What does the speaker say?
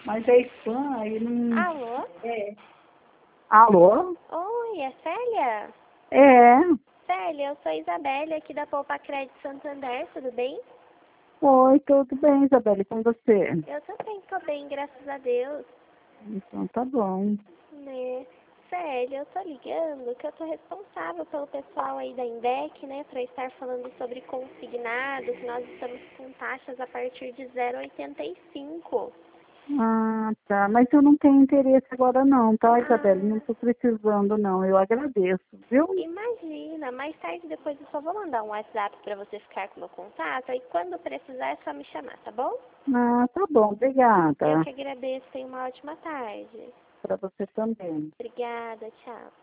Mas é spam, aí não... Alô? É. Alô? Oi, é Célia? É. Célia, eu sou Isabelle aqui da Poupa Crédito Santander, tudo bem? Oi, tudo bem, Isabelle, com você? Eu também tô bem, graças a Deus. Então tá bom. Né? Célia, eu tô ligando que eu tô responsável pelo pessoal aí da INDEC, né, pra estar falando sobre consignado, que nós estamos com taxas a partir de 0,85. Ah, tá. Mas eu não tenho interesse agora não, tá, Isabelle? Não Ah, estou precisando não. Eu agradeço, viu? imagina, mais tarde depois eu só vou mandar um WhatsApp pra você ficar com o meu contato, aí quando precisar é só me chamar, tá bom? Ah, tá bom. Eu Obrigada. que agradeço, tenha uma ótima tarde. Para você também. Obrigada, tchau.